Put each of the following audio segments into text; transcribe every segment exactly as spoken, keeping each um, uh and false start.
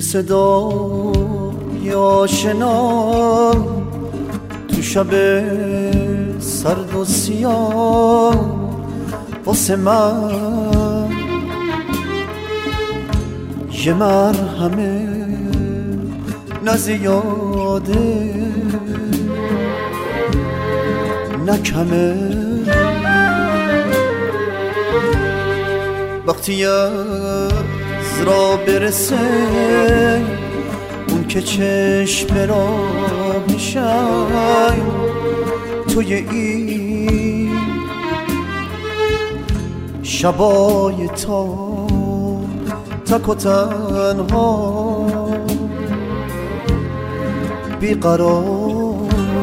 صدای آشنا تو شب سرد و سیاه واسه من یه مرهمه نه زیاده نه کمه. وقتی از را برسه اون که چشم را میشن توی این شبای تا تک و تنها بیقرار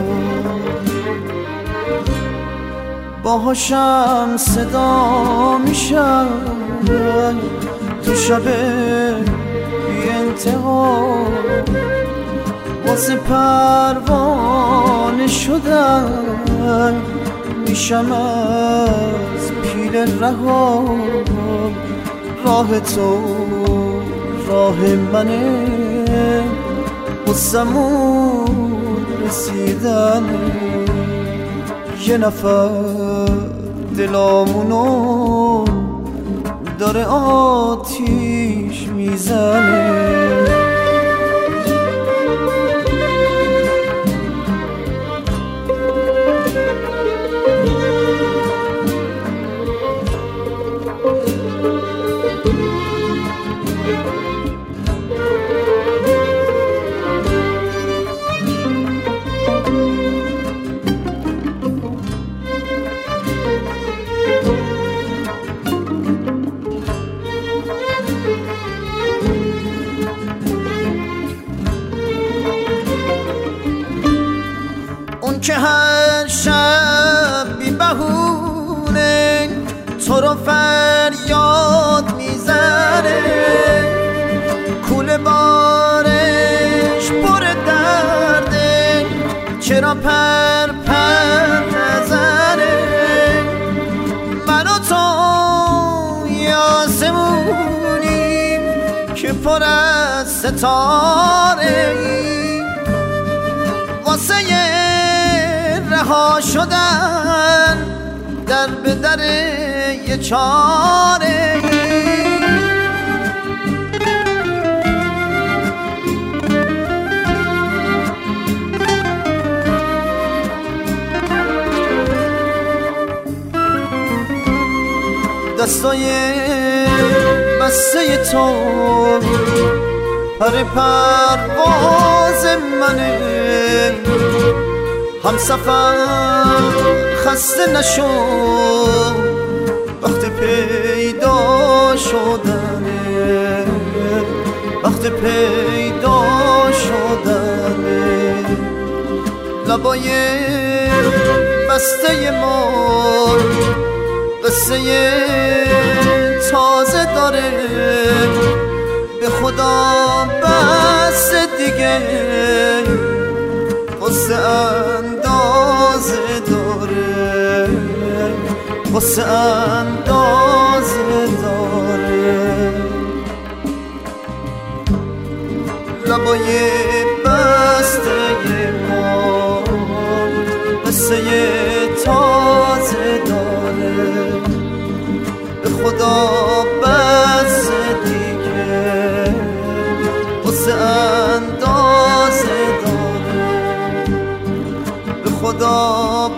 باهاشم صدا میشن تو شب بی انتها واسه پروانه شدن میشم از پیل رها. راه تو راه منه واسمون رسیدن یه نفر دلامونو داره آتیش میزنه. که هر شب بی بهونه تو رو فریاد میزنه کوله بارش پر درده چرا پر پر نزنه. من و تو آسمونیم که پر از ستاره ای واسه رها شدن در به در یه چاره ای. دستای بسته تو پر پرواز منه هم سفر خسته نشو وقت پیدا شدنه وقت پیدا شدنه. لبای بسته ما قصه تازه داره به خدا بس دیگه قصه اندازه داره قصه اندازه داره. لبای بسته ما قصه تازه داره به خدا بس دیگه قصه اندازه داره به خدا